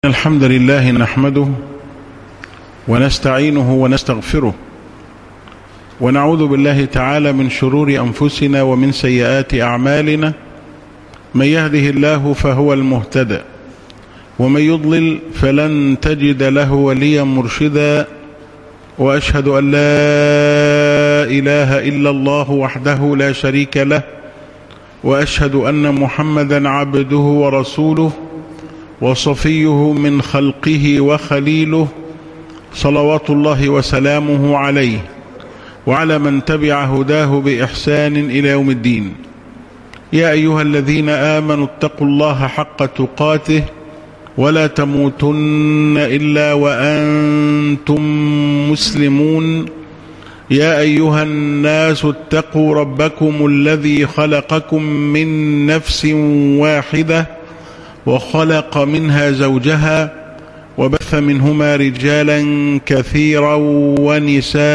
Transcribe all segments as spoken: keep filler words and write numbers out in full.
الحمد لله نحمده ونستعينه ونستغفره ونعوذ بالله تعالى من شرور أنفسنا ومن سيئات أعمالنا. من يهده الله فهو المهتدى ومن يضلل فلن تجد له وليا مرشدا، وأشهد أن لا إله إلا الله وحده لا شريك له، وأشهد أن محمدا عبده ورسوله وصفيه من خلقه وخليله، صلوات الله وسلامه عليه وعلى من تبع هداه بإحسان إلى يوم الدين. يا أيها الذين آمنوا اتقوا الله حق تقاته ولا تموتن إلا وأنتم مسلمون. يا أيها الناس اتقوا ربكم الذي خلقكم من نفس واحدة وخلق منها زوجها وبث منهما رجالا كثيرا ونساء،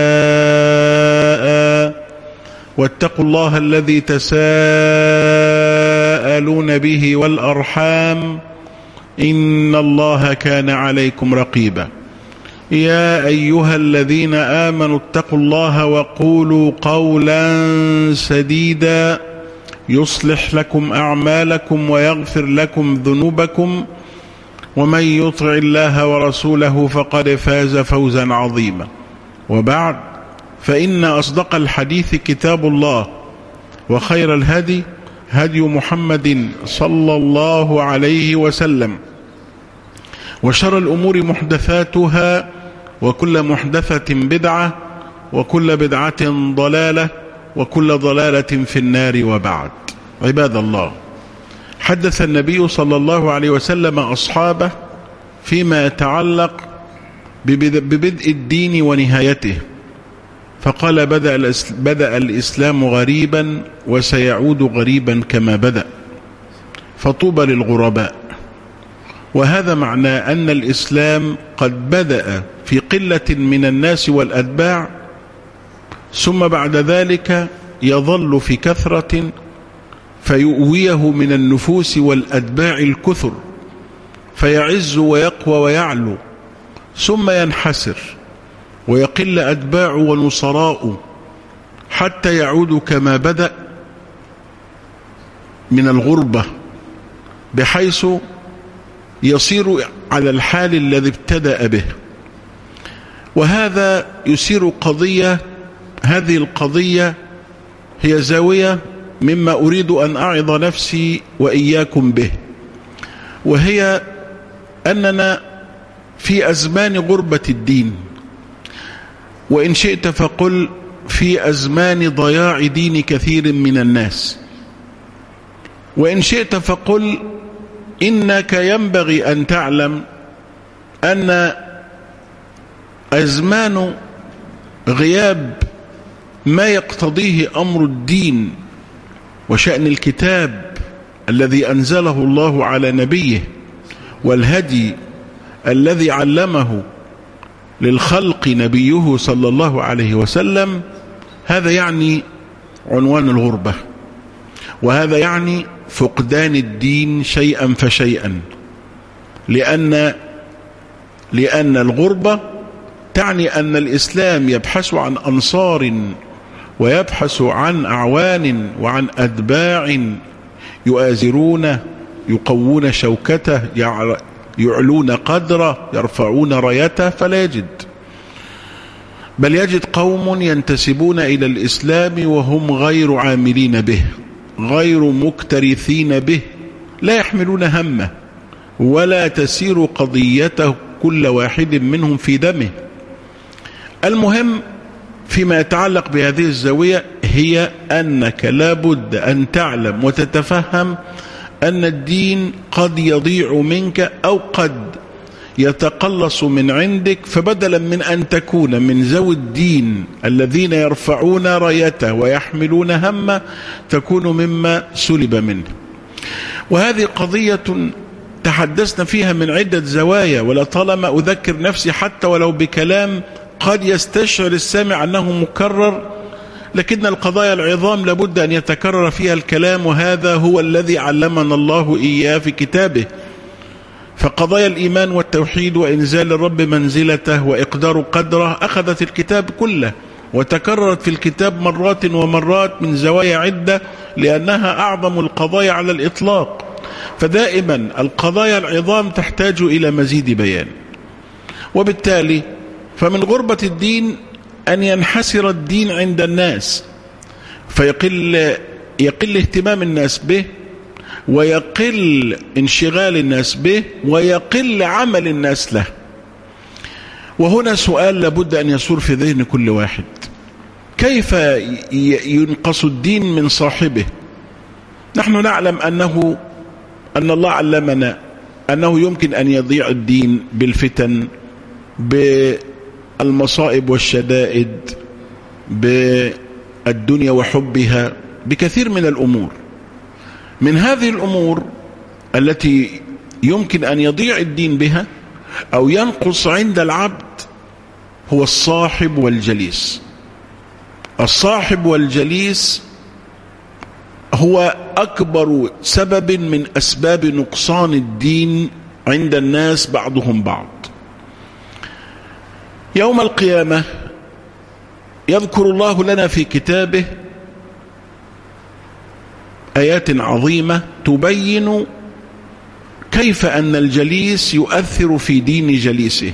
واتقوا الله الذي تساءلون به والأرحام إن الله كان عليكم رقيبا. يا أيها الذين آمنوا اتقوا الله وقولوا قولا سديدا يصلح لكم أعمالكم ويغفر لكم ذنوبكم، ومن يطع الله ورسوله فقد فاز فوزا عظيما. وبعد، فإن أصدق الحديث كتاب الله، وخير الهدي هدي محمد صلى الله عليه وسلم، وشر الأمور محدثاتها، وكل محدثة بدعة، وكل بدعة ضلالة، وكل ضلالة في النار. وبعد، عباد الله، حدث النبي صلى الله عليه وسلم أصحابه فيما يتعلق ببدء الدين ونهايته، فقال: بدأ, بدأ الإسلام غريبا وسيعود غريبا كما بدأ، فطوبى للغرباء. وهذا معناه أن الإسلام قد بدأ في قلة من الناس والأتباع، ثم بعد ذلك يظل في كثرة فيؤويه من النفوس والأتباع الكثر، فيعز ويقوى ويعلو، ثم ينحسر ويقل أتباع ونصراء حتى يعود كما بدأ من الغربة، بحيث يصير على الحال الذي ابتدأ به. وهذا يثير قضية، هذه القضية هي زاوية مما أريد أن أعظ نفسي وإياكم به، وهي أننا في أزمان غربة الدين، وإن شئت فقل في أزمان ضياع دين كثير من الناس، وإن شئت فقل إنك ينبغي أن تعلم أن أزمان غياب ما يقتضيه أمر الدين وشأن الكتاب الذي أنزله الله على نبيه، والهدي الذي علمه للخلق نبيه صلى الله عليه وسلم، هذا يعني عنوان الغربة، وهذا يعني فقدان الدين شيئا فشيئا، لأن لأن الغربة تعني أن الإسلام يبحث عن أنصار ويبحث عن أعوان وعن أتباع يؤازرون، يقوون شوكته، يعلون قدره، يرفعون رايته، فلا يجد، بل يجد قوم ينتسبون إلى الإسلام وهم غير عاملين به، غير مكترثين به، لا يحملون همه ولا تسير قضيته كل واحد منهم في دمه. المهم فيما يتعلق بهذه الزاوية هي أنك لابد أن تعلم وتتفهم أن الدين قد يضيع منك أو قد يتقلص من عندك، فبدلا من أن تكون من ذوي الدين الذين يرفعون رايته ويحملون همه، تكون مما سلب منه. وهذه قضية تحدثنا فيها من عدة زوايا، ولطالما أذكر نفسي حتى ولو بكلام قد يستشعر السامع أنه مكرر، لكن القضايا العظام لابد أن يتكرر فيها الكلام، وهذا هو الذي علمنا الله إياه في كتابه. فقضايا الإيمان والتوحيد وإنزال الرب منزلته وإقدار قدره أخذت الكتاب كله، وتكررت في الكتاب مرات ومرات من زوايا عدة، لأنها أعظم القضايا على الإطلاق. فدائما القضايا العظام تحتاج إلى مزيد بيان. وبالتالي فمن غربة الدين أن ينحسر الدين عند الناس، فيقل يقل اهتمام الناس به، ويقل انشغال الناس به، ويقل عمل الناس له. وهنا سؤال لابد أن يصور في ذهن كل واحد: كيف ينقص الدين من صاحبه؟ نحن نعلم أنه أن الله علمنا أنه يمكن أن يضيع الدين بالفتن، بالمصائب والشدائد، بالدنيا وحبها، بكثير من الأمور. من هذه الأمور التي يمكن أن يضيع الدين بها أو ينقص عند العبد هو الصاحب والجليس. الصاحب والجليس هو أكبر سبب من أسباب نقصان الدين عند الناس بعضهم بعض. يوم القيامة يذكر الله لنا في كتابه آيات عظيمة تبين كيف أن الجليس يؤثر في دين جليسه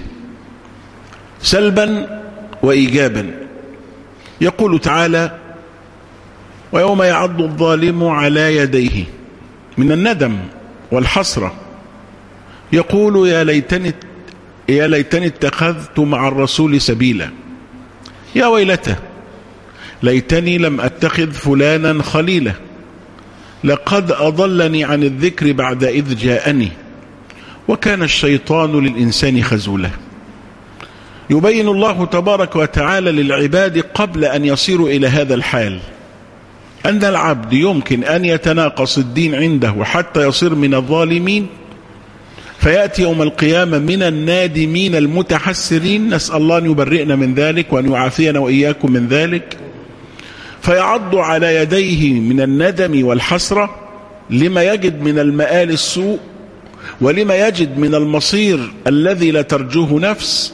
سلبا وإيجابا. يقول تعالى: ويوم يعض الظالم على يديه من الندم والحسرة يقول يا ليتني يا ليتني اتخذت مع الرسول سبيلا، يا ويلته ليتني لم أتخذ فلانا خليلا، لقد أضلني عن الذكر بعد إذ جاءني، وكان الشيطان للإنسان خذولا. يبين الله تبارك وتعالى للعباد قبل أن يصيروا إلى هذا الحال أن العبد يمكن أن يتناقص الدين عنده حتى يصير من الظالمين، فيأتي يوم القيامة من النادمين المتحسرين، نسأل الله أن يبرئنا من ذلك وأن يعافينا وإياكم من ذلك، فيعض على يديه من الندم والحسرة لما يجد من المآل السوء، ولما يجد من المصير الذي لا ترجوه نفس،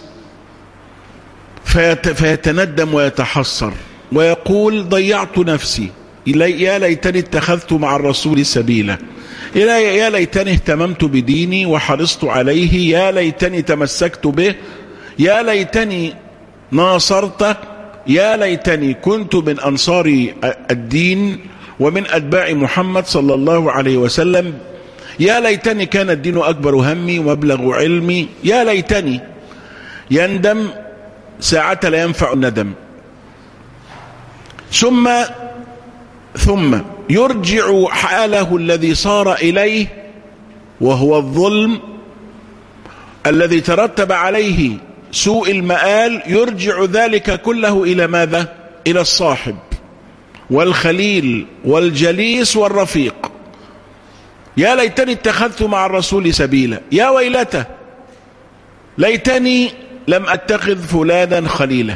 فيتندم ويتحسر ويقول ضيعت نفسي، يا ليتني اتخذت مع الرسول سبيلا، يا ليتني اهتممت بديني وحرصت عليه، يا ليتني تمسكت به، يا ليتني ناصرته، يا ليتني كنت من أنصار الدين ومن أتباع محمد صلى الله عليه وسلم، يا ليتني كان الدين أكبر همي ومبلغ علمي، يا ليتني. يندم ساعة لا ينفع الندم. ثم ثم يرجع حاله الذي صار إليه وهو الظلم الذي ترتب عليه سوء المآل، يرجع ذلك كله إلى ماذا؟ إلى الصاحب والخليل والجليس والرفيق. يا ليتني اتخذت مع الرسول سبيلا، يا ويلته ليتني لم أتخذ فلانا خليلا.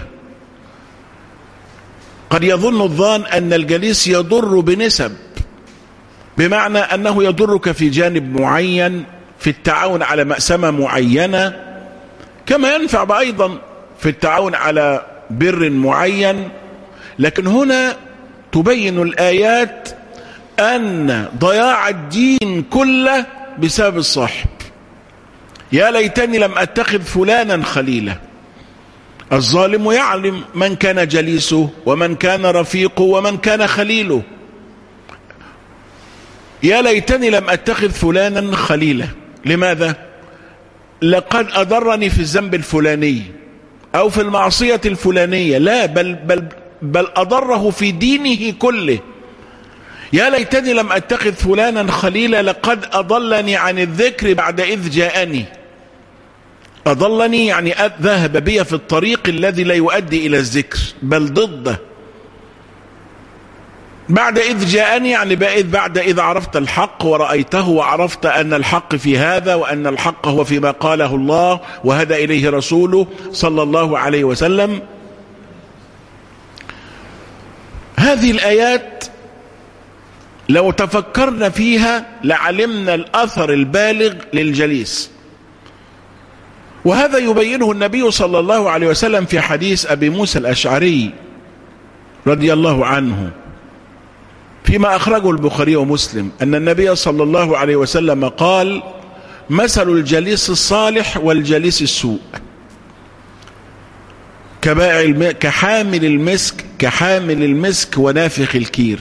قد يظن الظان أن الجليس يضر بنسب، بمعنى أنه يضرك في جانب معين، في التعاون على مأسمة معينة، كما ينفع أيضا في التعاون على بر معين. لكن هنا تبين الآيات أن ضياع الدين كله بسبب الصاحب. يا ليتني لم أتخذ فلانا خليلا. الظالم يعلم من كان جليسه ومن كان رفيقه ومن كان خليله. يا ليتني لم أتخذ فلانا خليلا. لماذا؟ لقد أضرني في الذنب الفلاني أو في المعصية الفلانية، لا بل, بل, بل أضره في دينه كله. يا ليتني لم أتخذ فلانا خليلا، لقد أضلني عن الذكر بعد إذ جاءني. أضلني يعني ذهب بي في الطريق الذي لا يؤدي إلى الذكر بل ضده. بعد إذ جاءني يعني بعد إذ عرفت الحق ورأيته وعرفت أن الحق في هذا وأن الحق هو فيما قاله الله وهدى إليه رسوله صلى الله عليه وسلم. هذه الآيات لو تفكرنا فيها لعلمنا الأثر البالغ للجليس. وهذا يبينه النبي صلى الله عليه وسلم في حديث أبي موسى الأشعري رضي الله عنه فيما أخرجه البخاري ومسلم أن النبي صلى الله عليه وسلم قال: مثل الجليس الصالح والجليس السوء كبائع كحامل المسك كحامل المسك ونافخ الكير.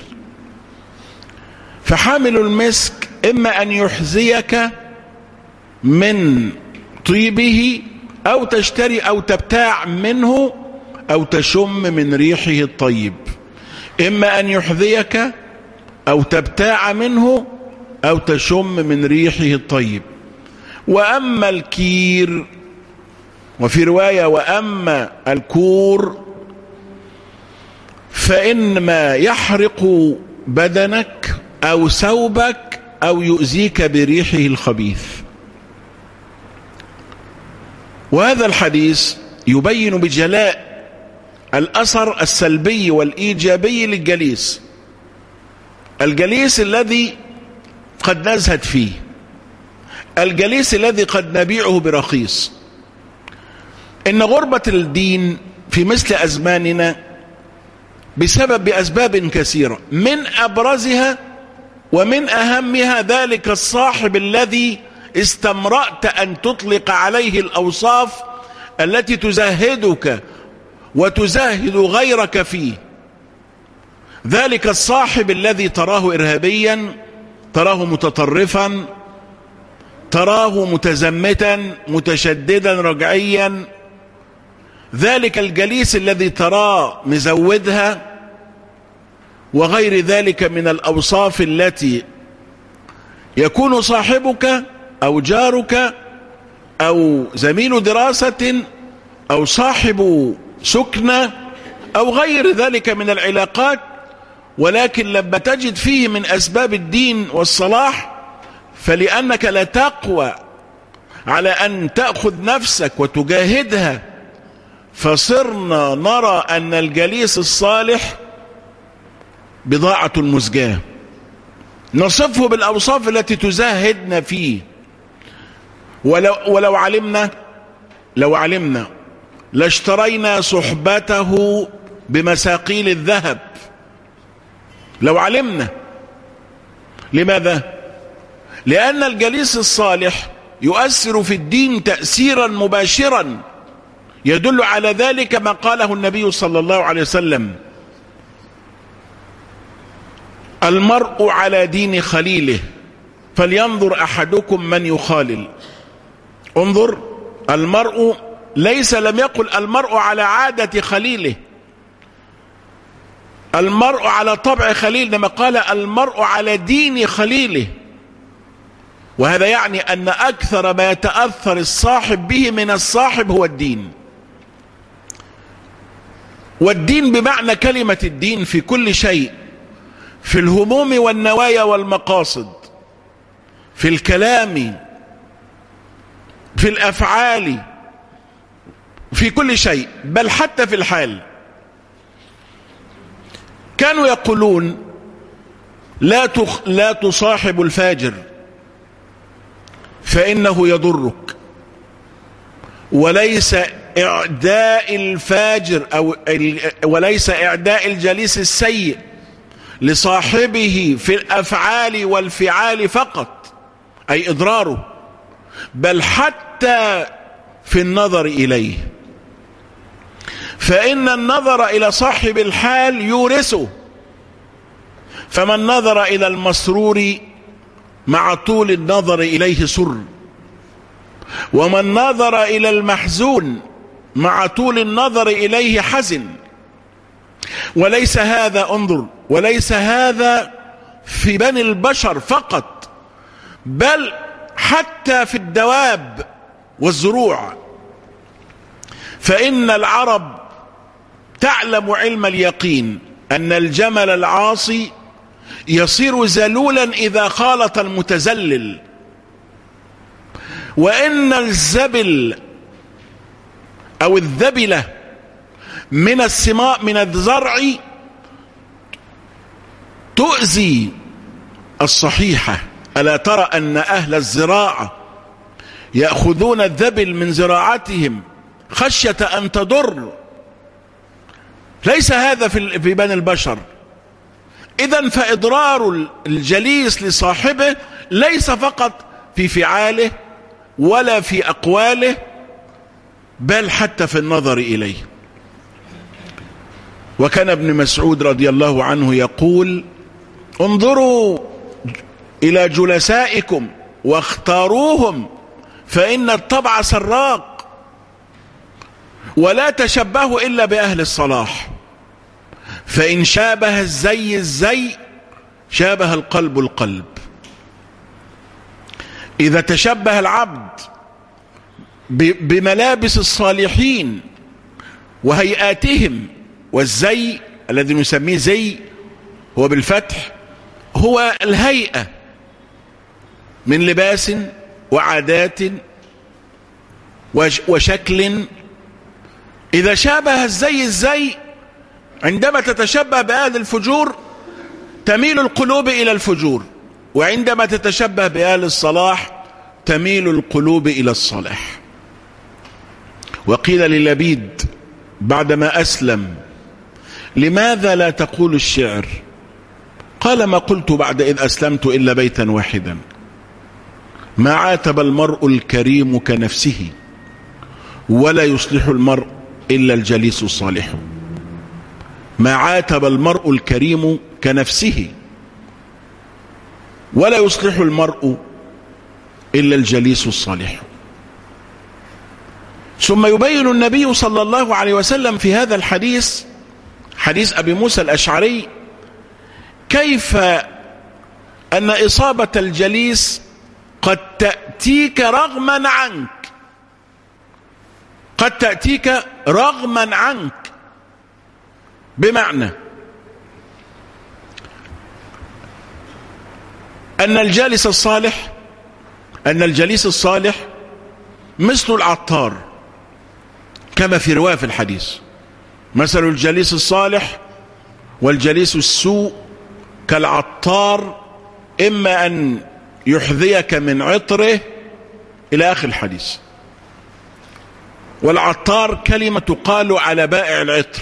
فحامل المسك إما أن يحزيك من طيبه أو تشتري أو تبتاع منه أو تشم من ريحه الطيب، إما أن يحذيك أو تبتاع منه أو تشم من ريحه الطيب. وأما الكير، وفي رواية وأما الكور، فإنما يحرق بدنك أو ثوبك أو يؤذيك بريحه الخبيث. وهذا الحديث يبين بجلاء الأثر السلبي والإيجابي للجليس، الجليس الذي قد نزهد فيه، الجليس الذي قد نبيعه برخيص. إن غربة الدين في مثل أزماننا بسبب بأسباب كثيرة، من أبرزها ومن أهمها ذلك الصاحب الذي استمرأت أن تطلق عليه الأوصاف التي تزهدك وتزهد غيرك فيه. ذلك الصاحب الذي تراه إرهابيا، تراه متطرفا، تراه متزمتا متشددا رجعيا، ذلك الجليس الذي تراه مزودها، وغير ذلك من الأوصاف التي يكون صاحبك أو جارك أو زميل دراسة أو صاحب سكنة أو غير ذلك من العلاقات، ولكن لما تجد فيه من أسباب الدين والصلاح فلأنك لا تقوى على أن تأخذ نفسك وتجاهدها، فصرنا نرى أن الجليس الصالح بضاعة مزجاة، نصفه بالأوصاف التي تزهدنا فيه. ولو, ولو علمنا لو علمنا لاشترينا صحبته بمساقيل الذهب، لو علمنا. لماذا؟ لأن الجليس الصالح يؤثر في الدين تأثيرا مباشرا يدل على ذلك ما قاله النبي صلى الله عليه وسلم: المرء على دين خليله فلينظر أحدكم من يخالل. انظر، المرء ليس لم يقل المرء على عادة خليله، المرء على طبع خليل، لما قال المرء على دين خليله. وهذا يعني أن أكثر ما يتأثر الصاحب به من الصاحب هو الدين. والدين بمعنى كلمة الدين في كل شيء، في الهموم والنوايا والمقاصد، في الكلام، في الأفعال، في كل شيء، بل حتى في الحال. كانوا يقولون لا تخ... لا تصاحب الفاجر فإنه يضرك، وليس إعداء الفاجر أو وليس إعداء الجليس السيء لصاحبه في الأفعال والفعال فقط أي إضراره، بل حتى في النظر إليه، فإن النظر إلى صاحب الحال يورثه. فمن نظر إلى المسرور مع طول النظر إليه سر، ومن نظر إلى المحزون مع طول النظر إليه حزن. وليس هذا، انظر، وليس هذا في بني البشر فقط، بل حتى في الدواب والزروع. فإن العرب تعلم علم اليقين أن الجمل العاصي يصير ذلولا إذا خالط المتذلل، وإن الزبل أو الذبلة من السماء من الزرع تؤذي الصحيحة. ألا ترى أن أهل الزراعة يأخذون الذبل من زراعتهم خشية أن تضر. ليس هذا في بني البشر. إذن فإضرار الجليس لصاحبه ليس فقط في فعاله ولا في أقواله، بل حتى في النظر إليه. وكان ابن مسعود رضي الله عنه يقول: انظروا إلى جلسائكم واختاروهم فإن الطبع سراق، ولا تشبهوا إلا بأهل الصلاح، فإن شابه الزي الزي شابه القلب القلب. إذا تشبه العبد بملابس الصالحين وهيئاتهم، والزي الذي نسميه زي هو بالفتح هو الهيئة من لباس وعادات وشكل. إذا شابه الزي الزي، عندما تتشبه بأهل الفجور تميل القلوب إلى الفجور، وعندما تتشبه بأهل الصلاح تميل القلوب إلى الصلاح. وقيل للبيد بعدما أسلم: لماذا لا تقول الشعر؟ قال: ما قلت بعد إذ أسلمت إلا بيتا واحدا: ما عاتب المرء الكريم كنفسه، ولا يصلح المرء إلا الجليس الصالح. ما عاتب المرء الكريم كنفسه، ولا يصلح المرء إلا الجليس الصالح. ثم يبين النبي صلى الله عليه وسلم في هذا الحديث، حديث أبي موسى الأشعري، كيف أن إصابة الجليس قد تأتيك رغما عنك، قد تأتيك رغما عنك، بمعنى أن الجالس الصالح أن الجليس الصالح مثل العطار، كما في رواية في الحديث: مثل الجليس الصالح والجليس السوء كالعطار، إما أن يحذيك من عطره إلى آخر الحديث. والعطار كلمة تقال على بائع العطر.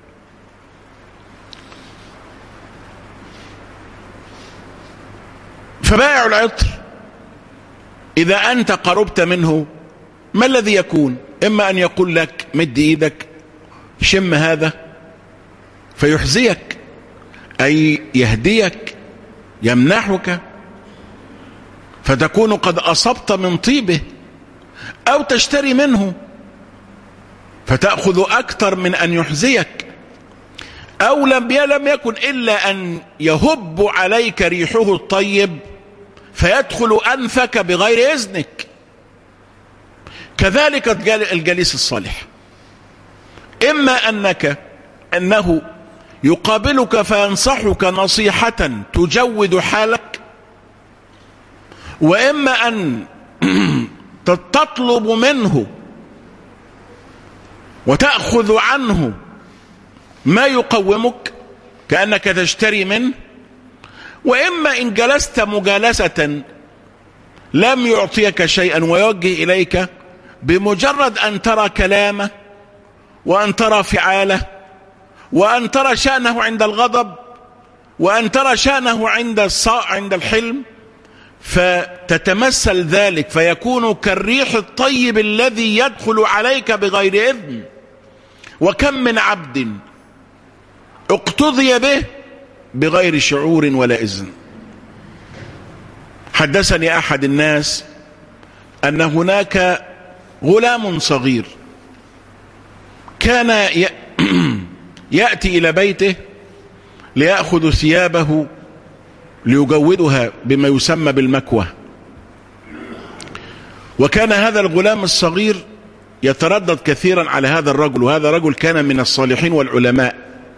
فبائع العطر إذا أنت قربت منه ما الذي يكون؟ إما أن يقول لك: مد إيدك شم هذا، فيحزيك، أي يهديك، يمنحك، فتكون قد أصبت من طيبه، أو تشتري منه فتأخذ أكثر من أن يحزيك، أو لم لم يكن إلا أن يهب عليك ريحه الطيب فيدخل أنفك بغير إذنك. كذلك الجليس الصالح، إما أنك أنه يقابلك فينصحك نصيحة تجود حالك، وإما أن تطلب منه وتأخذ عنه ما يقومك كأنك تشتري منه، وإما إن جلست مجالسة لم يعطيك شيئا ويوجه إليك، بمجرد أن ترى كلامه وأن ترى فعاله وأن ترى شأنه عند الغضب وأن ترى شأنه عند الصاع عند الحلم، فتتمثل ذلك فيكون كالريح الطيب الذي يدخل عليك بغير إذن. وكم من عبد اقتضي به بغير شعور ولا إذن. حدثني أحد الناس أن هناك غلام صغير كان يأتي إلى بيته ليأخذ ثيابه ليجودها بما يسمى بالمكوى، وكان هذا الغلام الصغير يتردد كثيرا على هذا الرجل، وهذا الرجل كان من الصالحين والعلماء.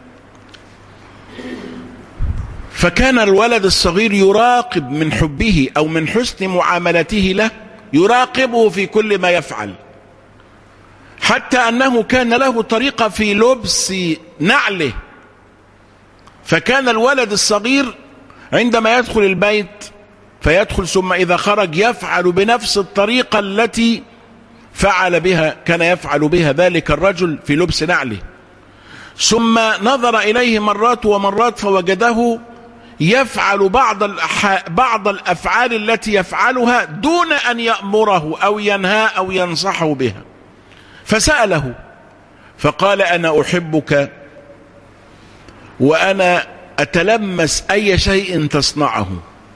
فكان الولد الصغير يراقب من حبه أو من حسن معاملته له، يراقبه في كل ما يفعل، حتى أنه كان له طريقة في لبس نعله. فكان الولد الصغير عندما يدخل البيت فيدخل ثم إذا خرج يفعل بنفس الطريقة التي فعل بها كان يفعل بها ذلك الرجل في لبس نعله. ثم نظر إليه مرات ومرات فوجده يفعل بعض بعض الأفعال التي يفعلها دون أن يأمره أو ينهى أو ينصحه بها. فسأله فقال: أنا أحبك وأنا أتلمس أي شيء تصنعه.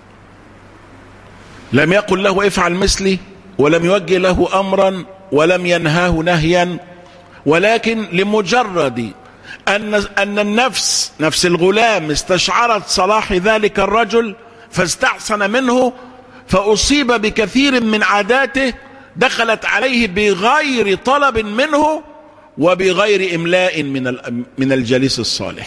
لم يقل له افعل مثلي، ولم يوجه له أمرا، ولم ينهاه نهيا، ولكن لمجرد أن أن النفس نفس الغلام استشعرت صلاح ذلك الرجل فاستحسن منه، فأصيب بكثير من عاداته دخلت عليه بغير طلب منه وبغير إملاء من من الجليس الصالح.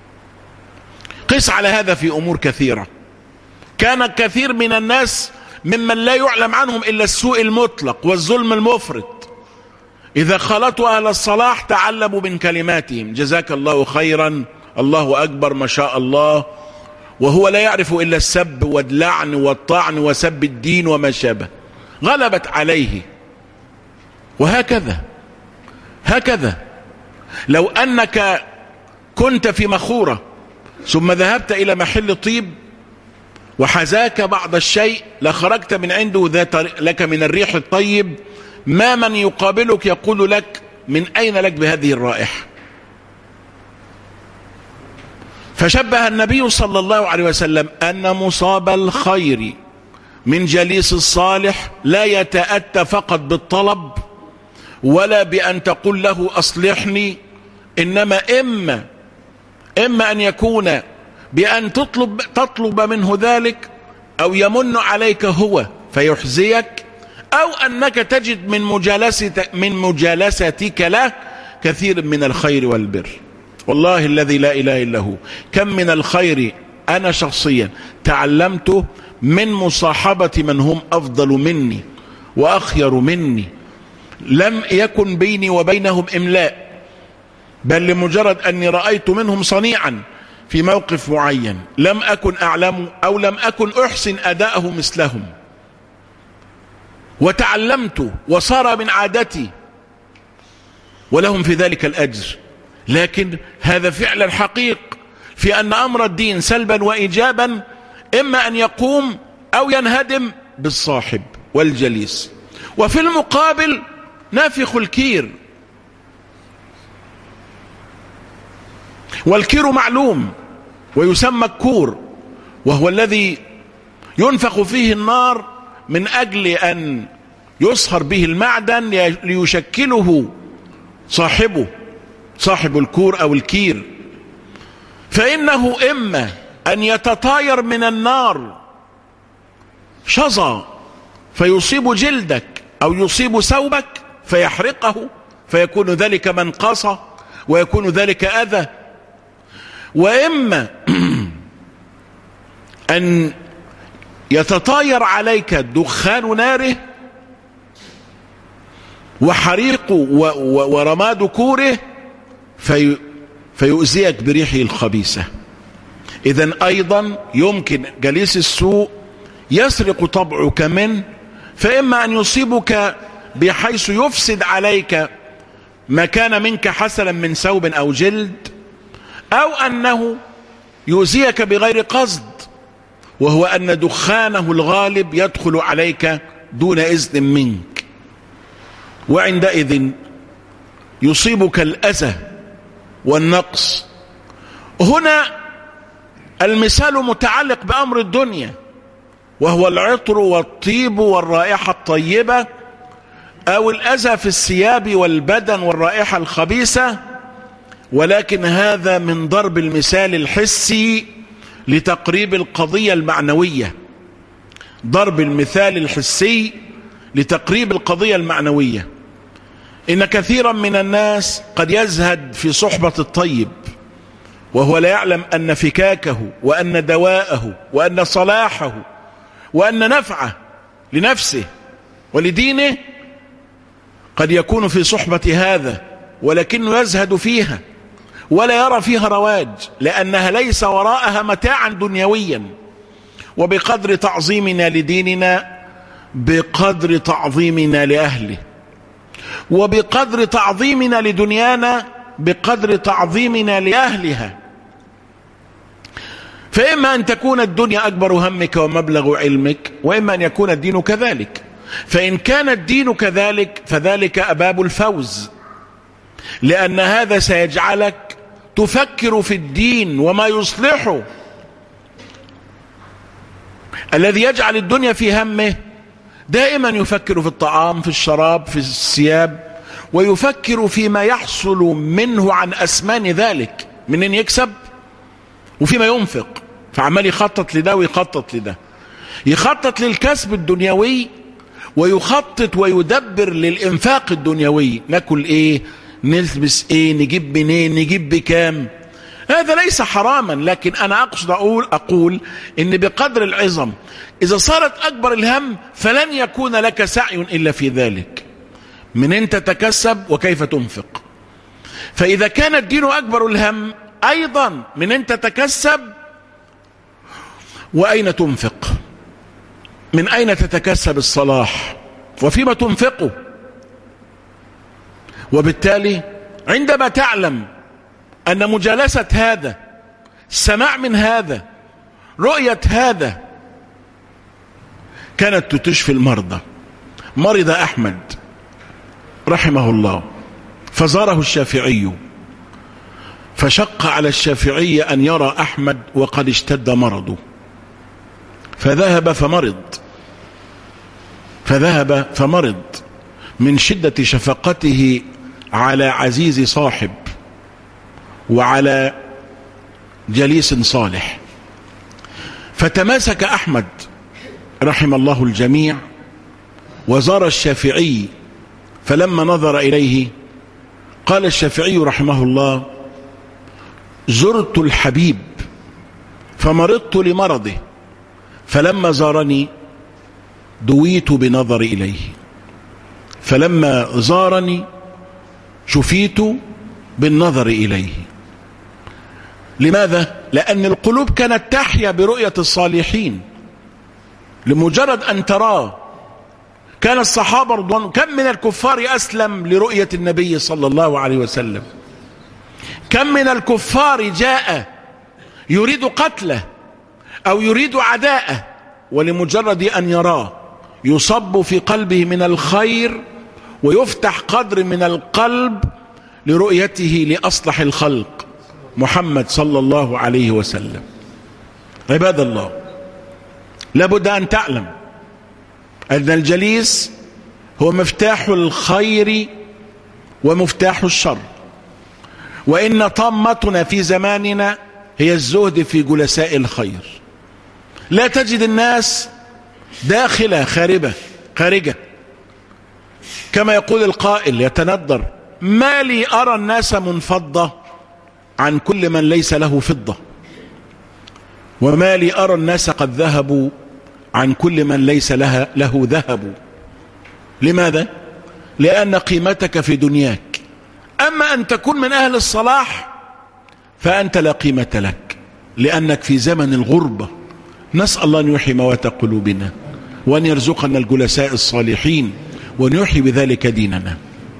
قس على هذا في أمور كثيرة. كان كثير من الناس ممن لا يعلم عنهم إلا السوء المطلق والظلم المفرط، إذا خالطوا أهل الصلاح تعلموا من كلماتهم: جزاك الله خيرا، الله أكبر، ما شاء الله، وهو لا يعرف إلا السب واللعن والطعن وسب الدين وما شابه. غلبت عليه. وهكذا هكذا لو أنك كنت في مخورة ثم ذهبت إلى محل طيب وحزاك بعض الشيء لخرجت من عنده ذات لك من الريح الطيب، ما من يقابلك يقول لك: من أين لك بهذه الرائحة؟ فشبه النبي صلى الله عليه وسلم أن مصاب الخير من جليس الصالح لا يتأتى فقط بالطلب ولا بأن تقول له أصلحني، إنما إما إما أن يكون بأن تطلب تطلب منه ذلك، أو يمن عليك هو فيحزيك، أو أنك تجد من مجالستك من مجالستك له كثير من الخير والبر. والله الذي لا إله إلا هو كم من الخير أنا شخصيا تعلمته من مصاحبة من هم أفضل مني وأخير مني، لم يكن بيني وبينهم إملاء، بل لمجرد أني رأيت منهم صنيعا في موقف معين لم أكن أعلم أو لم أكن أحسن أداءه مثلهم، وتعلمت وصار من عادتي، ولهم في ذلك الأجر. لكن هذا فعلا حقيق في أن أمر الدين سلبا وإيجابا إما أن يقوم أو ينهدم بالصاحب والجليس. وفي المقابل نافخ الكير، والكير معلوم ويسمى الكور، وهو الذي ينفخ فيه النار من أجل أن يصهر به المعدن ليشكله صاحبه صاحب الكور أو الكير. فإنه إما أن يتطاير من النار شظى فيصيب جلدك أو يصيب ثوبك فيحرقه فيكون ذلك منقصة ويكون ذلك أذى، وإما أن يتطاير عليك دخان ناره وحريق ورماد كوره في فيؤذيك بريحه الخبيثة. إذن أيضا يمكن جليس السوء يسرق طبعك منه، فإما أن يصيبك بحيث يفسد عليك ما كان منك حسنا من ثوب أو جلد، أو أنه يؤذيك بغير قصد، وهو أن دخانه الغالب يدخل عليك دون إذن منك، وعندئذ يصيبك الأذى والنقص. هنا المثال متعلق بأمر الدنيا، وهو العطر والطيب والرائحة الطيبة، أو الأذى في الثياب والبدن والرائحة الخبيثة، ولكن هذا من ضرب المثال الحسي لتقريب القضية المعنوية، ضرب المثال الحسي لتقريب القضية المعنوية. إن كثيرا من الناس قد يزهد في صحبة الطيب وهو لا يعلم أن فكاكه وأن دواءه وأن صلاحه وأن نفعه لنفسه ولدينه قد يكون في صحبة هذا، ولكنه يزهد فيها ولا يرى فيها رواج، لأنها ليس وراءها متاعا دنيويا، وبقدر تعظيمنا لديننا بقدر تعظيمنا لأهله، وبقدر تعظيمنا لدنيانا بقدر تعظيمنا لأهلها. فإما أن تكون الدنيا أكبر همك ومبلغ علمك، وإما أن يكون الدين كذلك. فإن كان الدين كذلك فذلك أباب الفوز، لأن هذا سيجعلك تفكر في الدين وما يصلحه. الذي يجعل الدنيا في همه دائما يفكر في الطعام، في الشراب، في الثياب، ويفكر فيما يحصل منه عن أسمان ذلك، منين يكسب وفيما ينفق. فعمال يخطط لده ويخطط لده، يخطط للكسب الدنيوي ويخطط ويدبر للإنفاق الدنيوي. ناكل ايه، نلبس ايه، نجيب منين، نجيب بكام. هذا ليس حراما، لكن انا اقصد اقول اقول ان بقدر العظم اذا صارت اكبر الهم فلن يكون لك سعي الا في ذلك، من انت تتكسب وكيف تنفق. فاذا كان الدين اكبر الهم ايضا من انت تتكسب واين تنفق، من اين تتكسب الصلاح وفيما تنفقه. وبالتالي عندما تعلم أن مجالسة هذا، السماع من هذا، رؤية هذا كانت تشفي المرضى. مرض أحمد رحمه الله فزاره الشافعي، فشق على الشافعي أن يرى أحمد وقد اشتد مرضه، فذهب فمرض فذهب فمرض من شدة شفقته على عزيز صاحب وعلى جليس صالح. فتماسك أحمد رحم الله الجميع وزار الشافعي، فلما نظر إليه قال الشافعي رحمه الله: زرت الحبيب فمرضت لمرضه، فلما زارني دويت بنظر إليه، فلما زارني شفيت بالنظر إليه. لماذا؟ لأن القلوب كانت تحيا برؤية الصالحين لمجرد أن تراه. كان الصحابة رضوان، كم من الكفار أسلم لرؤية النبي صلى الله عليه وسلم، كم من الكفار جاء يريد قتله أو يريد عداءه، ولمجرد أن يراه يصب في قلبه من الخير ويفتح قدر من القلب لرؤيته لأصلح الخلق محمد صلى الله عليه وسلم. عباد الله، لابد أن تعلم أن الجليس هو مفتاح الخير ومفتاح الشر، وإن طامتنا في زماننا هي الزهد في جلساء الخير. لا تجد الناس داخلة خاربة خارجة، كما يقول القائل يتندر: ما لي أرى الناس منفضة عن كل من ليس له فضة، وما لي أرى الناس قد ذهبوا عن كل من ليس لها له ذهب. لماذا؟ لأن قيمتك في دنياك. أما أن تكون من أهل الصلاح فأنت لا قيمة لك، لأنك في زمن الغربة. نسأل الله أن يحيي موات قلوبنا، وأن يرزقنا الجلساء الصالحين، وأن يحيي بذلك ديننا.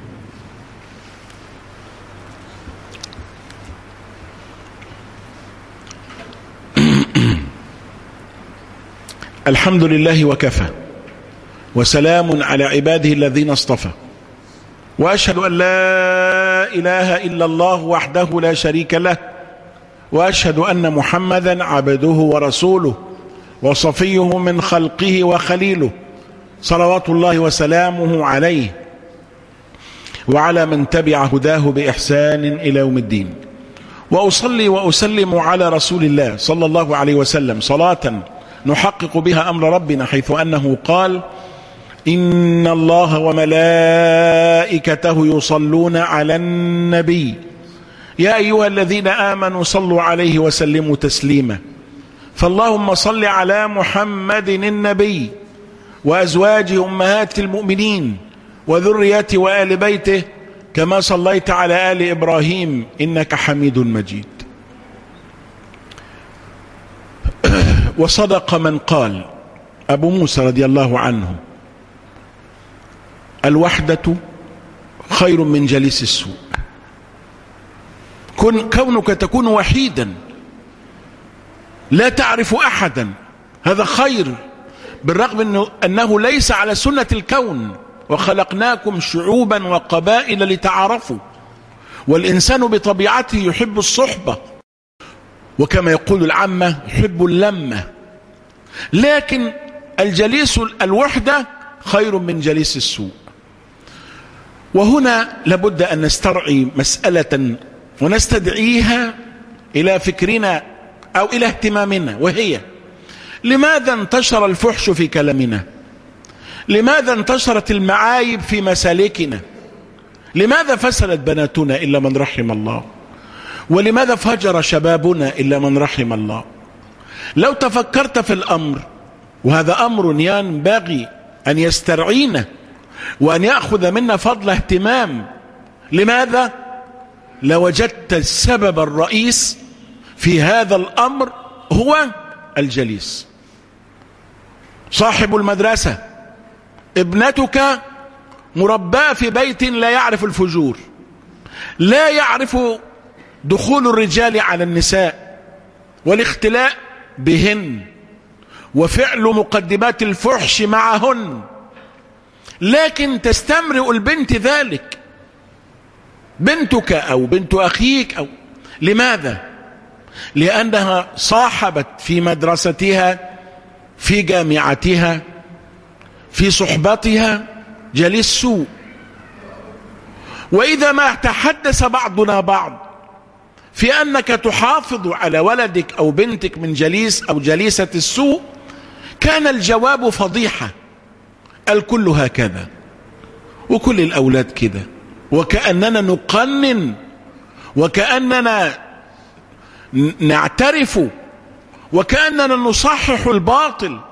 الحمد لله وكفى، وسلام على عباده الذين اصطفى، وأشهد أن لا إله إلا الله وحده لا شريك له، وأشهد أن محمدا عبده ورسوله وصفيه من خلقه وخليله، صلوات الله وسلامه عليه وعلى من تبع هداه بإحسان إلى يوم الدين. وأصلي وأسلم على رسول الله صلى الله عليه وسلم صلاة نحقق بها أمر ربنا، حيث أنه قال: إن الله وملائكته يصلون على النبي يا أيها الذين آمنوا صلوا عليه وسلموا تسليما. فاللهم صل على محمد النبي وأزواجه أمهات المؤمنين وذريته وآل بيته كما صليت على آل إبراهيم إنك حميد مجيد. وصدق من قال أبو موسى رضي الله عنه: الوحدة خير من جليس السوء. كونك تكون وحيدا لا تعرف أحدا هذا خير، بالرغم أنه, أنه ليس على سنة الكون: وخلقناكم شعوبا وقبائل لتعارفوا، والإنسان بطبيعته يحب الصحبة، وكما يقول العامة يحب اللمة. لكن الجليس الوحدة خير من جليس السوء. وهنا لابد أن نسترعي مسألة ونستدعيها إلى فكرنا أو إلى اهتمامنا، وهي: لماذا انتشر الفحش في كلامنا؟ لماذا انتشرت المعايب في مسالكنا؟ لماذا فسدت بناتنا إلا من رحم الله؟ ولماذا فجر شبابنا إلا من رحم الله؟ لو تفكرت في الأمر، وهذا أمر ينبغي أن يسترعينا وأن يأخذ منا فضل اهتمام، لماذا؟ لوجدت السبب الرئيس في هذا الأمر هو الجليس. صاحب المدرسة، ابنتك مرباة في بيت لا يعرف الفجور، لا يعرف دخول الرجال على النساء والاختلاء بهن وفعل مقدمات الفحش معهن، لكن تستمرئ البنت ذلك، بنتك أو بنت أخيك أو لماذا؟ لأنها صاحبت في مدرستها، في جامعتها، في صحبتها جليس سوء. وإذا ما تحدث بعضنا بعض في أنك تحافظ على ولدك أو بنتك من جليس أو جليسة السوء، كان الجواب فضيحة: الكل هكذا، وكل الأولاد كده، وكأننا نقنن، وكأننا نعترف، وكأننا نصحح الباطل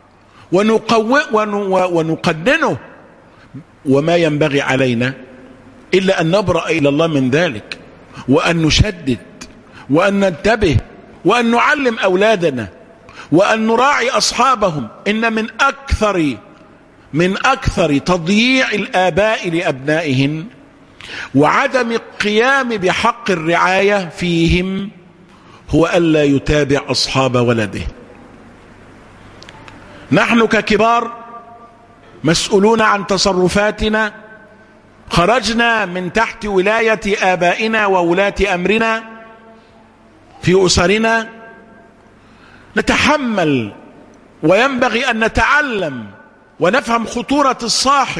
ونقننه. وما ينبغي علينا إلا أن نبرأ إلى الله من ذلك، وأن نشدد، وأن ننتبه، وأن نعلم أولادنا، وأن نراعي أصحابهم. إن من أكثر من أكثر تضييع الآباء لأبنائهم وعدم القيام بحق الرعاية فيهم هو ألا يتابع أصحاب ولده. نحن ككبار مسؤولون عن تصرفاتنا، خرجنا من تحت ولاية آبائنا وولاة أمرنا في أسرنا، نتحمل، وينبغي أن نتعلم ونفهم خطورة الصاحب.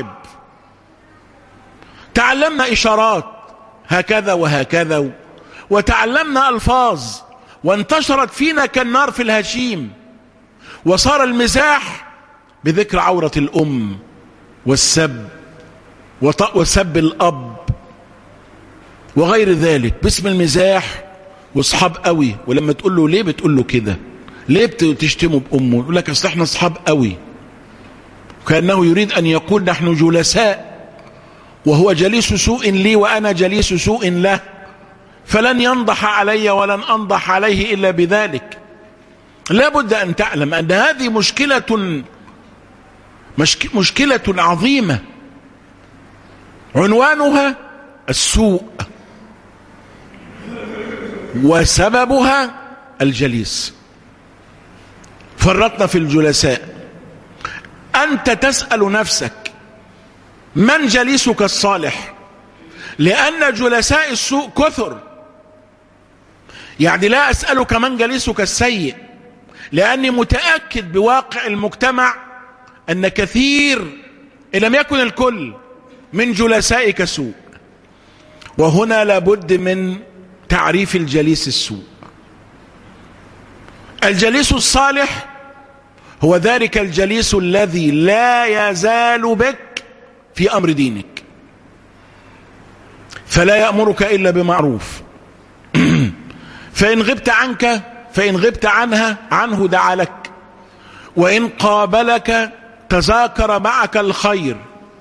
تعلمنا إشارات هكذا وهكذا، وتعلمنا ألفاظ، وانتشرت فينا كالنار في الهشيم، وصار المزاح بذكر عورة الأم والسب وسب الأب وغير ذلك باسم المزاح، واصحاب قوي. ولما تقول له ليه بتقول له كده، ليه بتشتمه بأمه، يقول لك أصل احنا اصحاب قوي، كأنه يريد أن يقول نحن جلساء، وهو جليس سوء لي وأنا جليس سوء له، فلن ينضح علي ولن أنضح عليه إلا بذلك. لا بد أن تعلم أن هذه مشكلة مشك... مشكلة عظيمة، عنوانها السوء، وسببها الجليس. فرطنا في الجلساء. أنت تسأل نفسك: من جليسك الصالح؟ لأن جلساء السوء كثر. يعني لا أسألك من جليسك السيء، لأني متأكد بواقع المجتمع أن كثير إن لم يكن الكل من جلسائك سوء. وهنا لابد من تعريف الجليس السوء. الجليس الصالح هو ذلك الجليس الذي لا يزال بك في أمر دينك، فلا يأمرك إلا بمعروف، فإن غبت عنك فإن غبت عنها عنه دعا لك، وإن قابلك تذاكر معك الخير،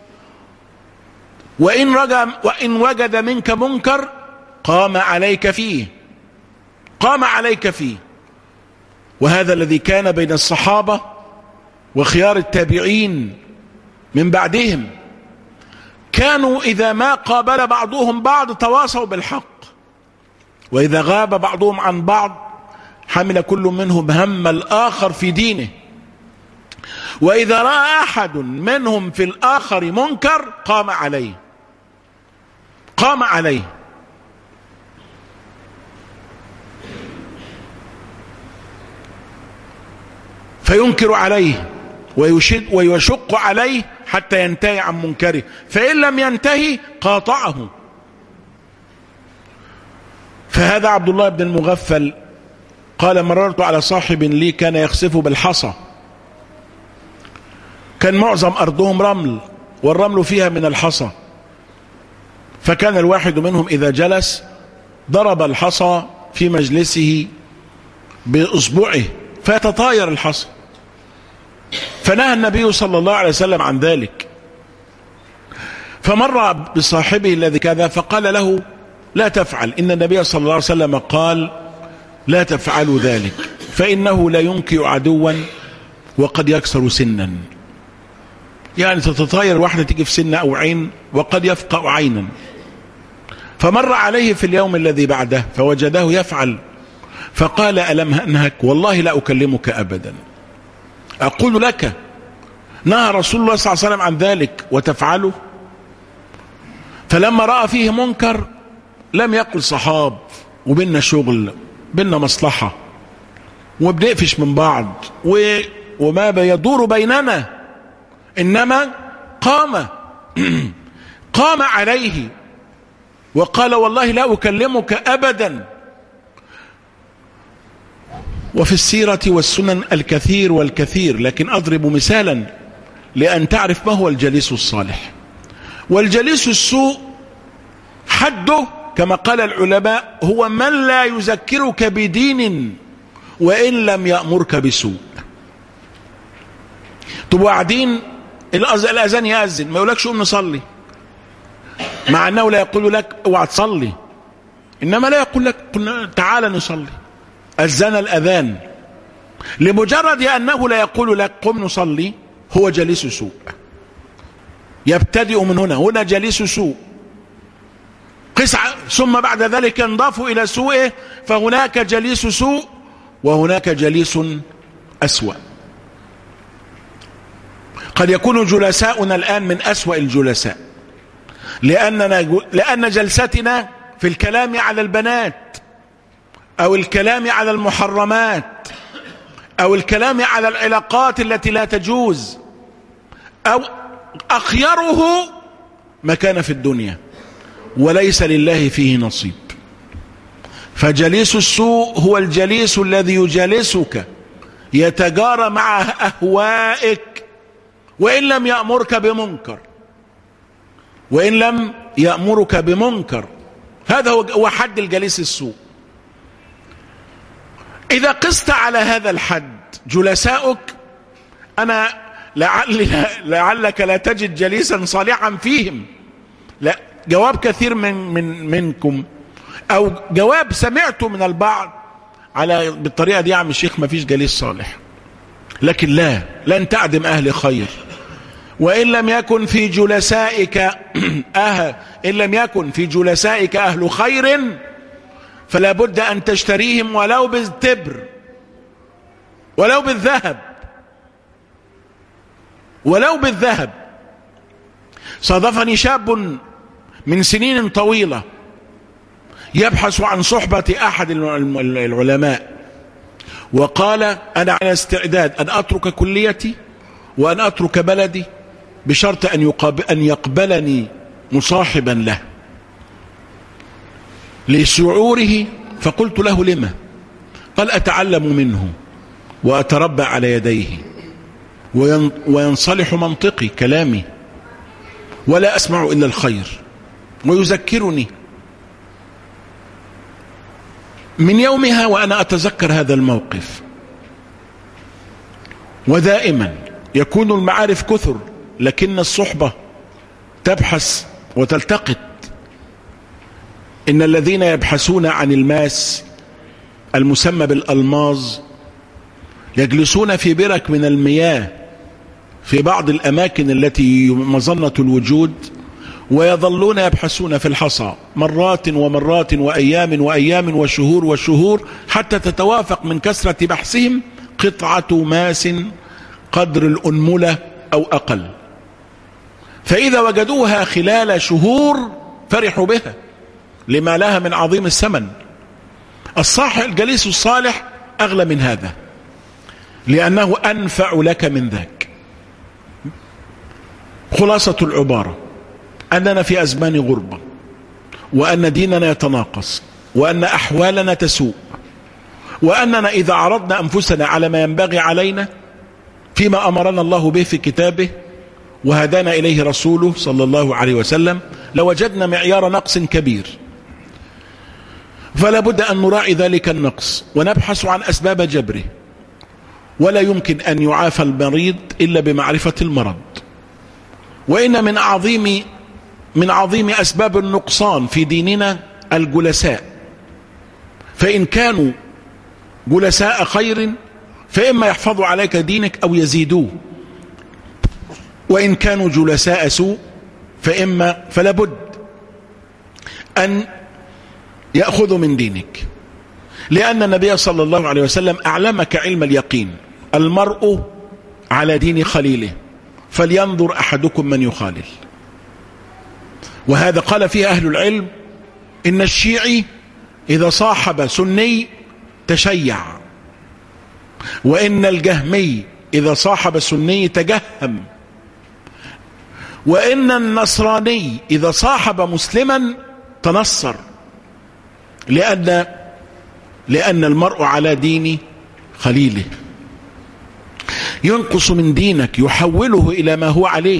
وإن, رجع وإن وجد منك منكر قام عليك فيه قام عليك فيه وهذا الذي كان بين الصحابة وخيار التابعين من بعدهم، كانوا إذا ما قابل بعضهم بعض تواصوا بالحق، وإذا غاب بعضهم عن بعض حمل كل منهم هم الآخر في دينه، وإذا رأى أحد منهم في الآخر منكر قام عليه قام عليه فينكر عليه ويشد ويشق عليه حتى ينتهي عن منكره، فإن لم ينتهي قاطعه. فهذا عبد الله بن المغفل قال: مررت على صاحب لي كان يخسف بالحصى، كان معظم أرضهم رمل والرمل فيها من الحصى، فكان الواحد منهم إذا جلس ضرب الحصى في مجلسه بإصبعه فيتطاير الحصى، فنهى النبي صلى الله عليه وسلم عن ذلك. فمر بصاحبه الذي كذا فقال له: لا تفعل، إن النبي صلى الله عليه وسلم قال لا تفعلوا ذلك، فإنه لا ينكئ عدوا وقد يكسر سنا. يعني تتطاير واحدة تيجي في سن أو عين وقد يفقأ عينا. فمر عليه في اليوم الذي بعده فوجده يفعل، فقال: ألم أنهك؟ والله لا أكلمك أبدا. أقول لك نهى رسول الله صلى الله عليه وسلم عن ذلك وتفعله. فلما رأى فيه منكر لم يقل صحاب وبيننا شغل بيننا مصلحة وبنقفش من بعض وما يدور بيننا، إنما قام قام عليه وقال: والله لا أكلمك أبدا. وفي السيرة والسنن الكثير والكثير، لكن أضرب مثالا لأن تعرف ما هو الجليس الصالح. والجليس السوء حده كما قال العلماء هو من لا يذكرك بدين وإن لم يأمرك بسوء. تبقوا قاعدين الأذان يأذن ما يقولكش قوم نصلي، مع أنه لا يقول لك اوعى تصلي، إنما لا يقول لك تعال نصلي. أذن الأذان لمجرد أنه لا يقول لك قم نصلي، هو جليس سوء. يبتدئ من هنا، هنا جليس سوء. قس ثم بعد ذلك انضافوا إلى سوءه، فهناك جليس سوء وهناك جليس أسوأ. قد يكون جلساؤنا الآن من أسوأ الجلساء، لأننا لأن جلستنا في الكلام على البنات أو الكلام على المحرمات أو الكلام على العلاقات التي لا تجوز، أو أخيره مكان في الدنيا وليس لله فيه نصيب. فجليس السوء هو الجليس الذي يجالسك يتجارى مع أهوائك وإن لم يأمرك بمنكر وإن لم يأمرك بمنكر هذا هو حد الجليس السوء. إذا قست على هذا الحد جلساؤك، أنا لعل لعلك لا تجد جليسا صالحا فيهم. لا، جواب كثير من من منكم أو جواب سمعته من البعض على بالطريقة دي: يا عم الشيخ ما فيش جليس صالح. لكن لا، لن تعدم أهل خير، وإن لم يكن في جلسائك أهل إن لم يكن في جلسائك أهل خير فلا بد أن تشتريهم ولو بالتبر ولو بالذهب ولو بالذهب. صادفني شاب من سنين طويلة يبحث عن صحبة أحد العلماء، وقال: أنا على استعداد أن أترك كليتي وأن أترك بلدي بشرط أن, يقابل أن يقبلني مصاحبا له لشعوره. فقلت له: لما؟ قال: أتعلم منه وأتربى على يديه وينصلح منطقي كلامي ولا أسمع إلا الخير ويذكرني. من يومها وأنا أتذكر هذا الموقف. ودائما يكون المعارف كثر لكن الصحبة تبحث وتلتقط. إن الذين يبحثون عن الماس المسمى بالألماظ يجلسون في برك من المياه في بعض الأماكن التي مظنة الوجود، ويظلون يبحثون في الحصى مرات ومرات وأيام وأيام وشهور وشهور، حتى تتوافق من كثرة بحثهم قطعة ماس قدر الأنملة أو أقل، فإذا وجدوها خلال شهور فرحوا بها لما لها من عظيم الثمن. الصالح الجليس الصالح أغلى من هذا، لأنه أنفع لك من ذاك. خلاصة العبارة أننا في أزمان غربة، وأن ديننا يتناقص، وأن أحوالنا تسوء، وأننا إذا عرضنا أنفسنا على ما ينبغي علينا فيما أمرنا الله به في كتابه وهدانا إليه رسوله صلى الله عليه وسلم لوجدنا معيار نقص كبير. فلا بد أن نراعي ذلك النقص ونبحث عن أسباب جبره، ولا يمكن أن يعافى المريض إلا بمعرفة المرض. وإن من عظيم من عظيم أسباب النقصان في ديننا الجلساء، فإن كانوا جلساء خير فإما يحفظوا عليك دينك أو يزيدوه، وإن كانوا جلساء سوء فإما فلا بد أن يأخذوا من دينك، لأن النبي صلى الله عليه وسلم أعلمك علم اليقين: المرء على دين خليله فلينظر أحدكم من يخالل. وهذا قال فيه أهل العلم إن الشيعي إذا صاحب سني تشيع، وإن الجهمي إذا صاحب سني تجهم، وإن النصراني إذا صاحب مسلما تنصر، لأن لأن المرء على دين خليله. ينقص من دينك يحوله إلى ما هو عليه،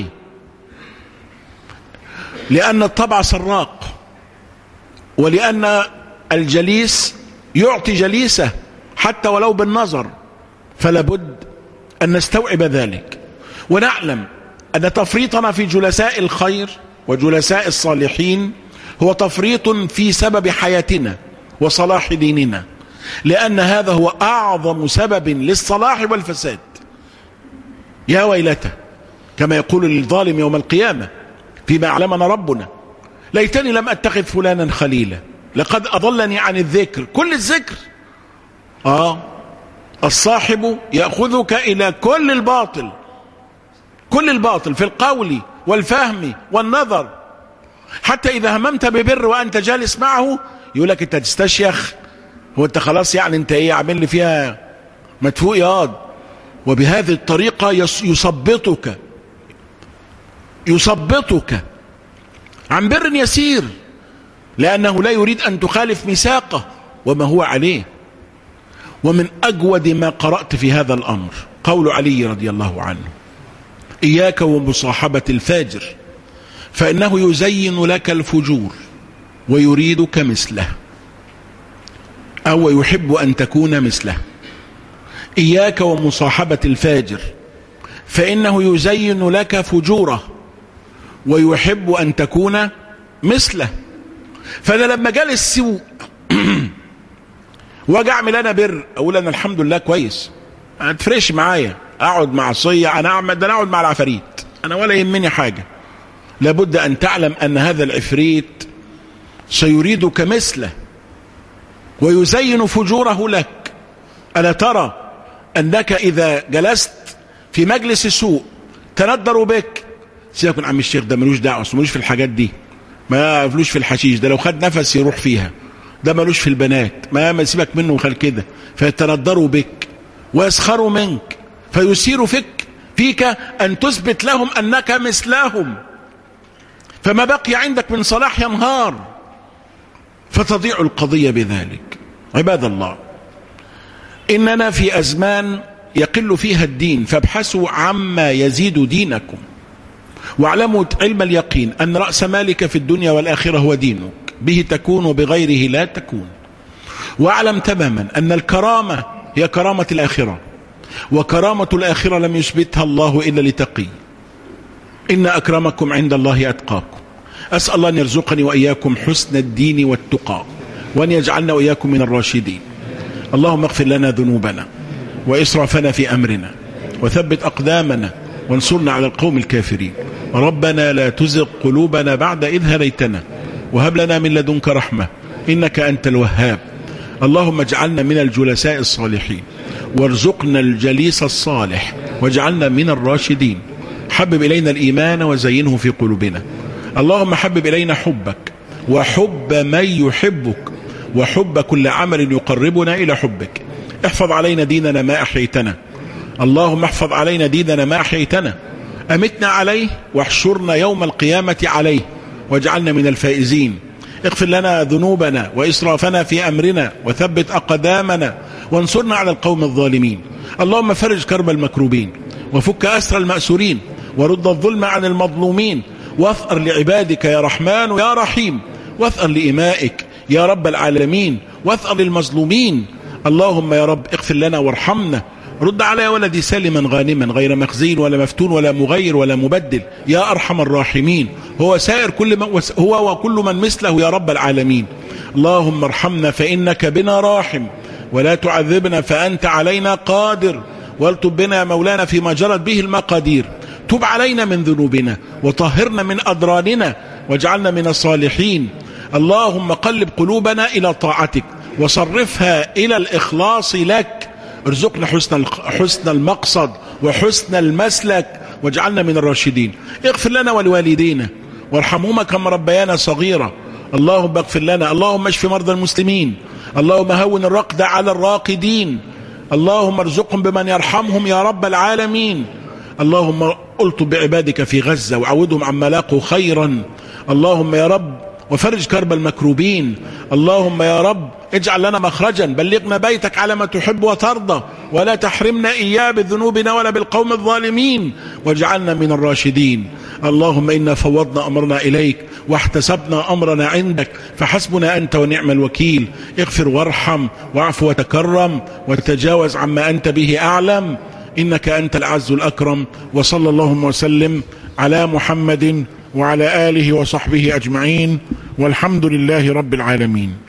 لأن الطبع سراق، ولأن الجليس يعطي جليسه حتى ولو بالنظر، فلا بد أن نستوعب ذلك ونعلم أن تفريطنا في جلساء الخير وجلساء الصالحين هو تفريط في سبب حياتنا وصلاح ديننا، لأن هذا هو أعظم سبب للصلاح والفساد. يا ويلته، كما يقول للظالم يوم القيامة فيما أعلمنا ربنا: ليتني لم أتخذ فلانا خليلا لقد أضلني عن الذكر. كل الذكر آه الصاحب يأخذك إلى كل الباطل، كل الباطل في القول والفهم والنظر، حتى إذا هممت ببر وأنت جالس معه يقول لك: أنت تستشيخ، هو أنت خلاص يعني أنت إيه عامل لي فيها مدفوق ياض. وبهذه الطريقة يصبطك يصبطك عن بر يسير، لأنه لا يريد أن تخالف ميثاقه وما هو عليه. ومن أجود ما قرأت في هذا الأمر قول علي رضي الله عنه: إياك ومصاحبة الفاجر فإنه يزين لك الفجور ويريدك مثله، أو يحب أن تكون مثله. إياك ومصاحبة الفاجر فإنه يزين لك فجوره ويحب أن تكون مثله. فأنا لما جال السوء واجي اعمل انا بر، اقول انا الحمد لله كويس، ما تفرقش معايا، اقعد مع صية، انا اعمل ده، انا اقعد مع العفاريت، انا ولا يهمني حاجة. لابد ان تعلم ان هذا العفريت سيريدك مثله ويزين فجوره لك. ألا ترى أنك إذا جلست في مجلس سوء تندروا بك: سيكون عم الشيخ ده ملوش دعوة، ملوش في الحاجات دي، ما ملوش في الحشيش ده، لو خد نفس يروح فيها، ده ملوش في البنات، ما ما سيبك منه وخل كده. فيتندروا بك ويسخروا منك، فيثير فيك فيك أن تثبت لهم أنك مثلهم، فما بقي عندك من صلاح ينهار، فتضيع القضية بذلك. عباد الله، إننا في أزمان يقل فيها الدين، فابحثوا عما يزيد دينكم، واعلموا علم اليقين أن رأس مالك في الدنيا والآخرة هو دينك، به تكون وبغيره لا تكون. واعلم تماما أن الكرامة هي كرامة الآخرة، وكرامة الآخرة لم يثبتها الله إلا لتقي. إن أكرمكم عند الله أتقاكم. أسأل الله أن يرزقني وإياكم حسن الدين والتقى، وأن يجعلنا وإياكم من الراشدين. اللهم اغفر لنا ذنوبنا وإسرافنا في أمرنا وثبت أقدامنا وانصرنا على القوم الكافرين. ربنا لا تزغ قلوبنا بعد إذ هديتنا وهب لنا من لدنك رحمة إنك أنت الوهاب. اللهم اجعلنا من الجلساء الصالحين وارزقنا الجليس الصالح واجعلنا من الراشدين. حبب إلينا الإيمان وزينه في قلوبنا. اللهم حبب إلينا حبك وحب من يحبك وحب كل عمل يقربنا إلى حبك. احفظ علينا ديننا ما أحييتنا. اللهم احفظ علينا ديننا ما أحييتنا. أمتنا عليه واحشرنا يوم القيامة عليه واجعلنا من الفائزين. اغفر لنا ذنوبنا وإسرافنا في أمرنا وثبت أقدامنا وانصرنا على القوم الظالمين. اللهم فرج كرب المكروبين وفك أسر المأسورين ورد الظلم عن المظلومين واثأر لعبادك يا رحمن يا رحيم واثأر لإمائك يا رب العالمين واثأر للمظلومين. اللهم يا رب اغفر لنا وارحمنا. رد علي ولدي سالما غانما غير مخزين ولا مفتون ولا مغير ولا مبدل يا أرحم الراحمين. هو سائر كل من هو وكل من مثله يا رب العالمين. اللهم ارحمنا فإنك بنا راحم ولا تعذبنا فأنت علينا قادر والطب بنا يا مولانا فيما جرت به المقادير. تب علينا من ذنوبنا وطهرنا من أضرارنا واجعلنا من الصالحين. اللهم قلب قلوبنا إلى طاعتك وصرفها إلى الإخلاص لك. ارزقنا حسن حسن المقصد وحسن المسلك واجعلنا من الراشدين. اغفر لنا ولوالدينا وارحمهما كما ربيانا صغيرا. اللهم اغفر لنا. اللهم اشف مرضى المسلمين. اللهم هون الرقد على الراقدين. اللهم ارزقهم بمن يرحمهم يا رب العالمين. اللهم الطف بعبادك في غزة وعودهم عما لاقوا خيرا. اللهم يا رب وفرج كرب المكروبين. اللهم يا رب اجعل لنا مخرجا. بلغنا بيتك على ما تحب وترضى ولا تحرمنا إياه بذنوبنا ولا بالقوم الظالمين واجعلنا من الراشدين. اللهم إنا فوضنا أمرنا إليك واحتسبنا أمرنا عندك فحسبنا أنت ونعم الوكيل. اغفر وارحم واعف وتكرم وتجاوز عما أنت به أعلم إنك أنت الأعز الأكرم. وصلى اللهم وسلم على محمد وعلى آله وصحبه أجمعين والحمد لله رب العالمين.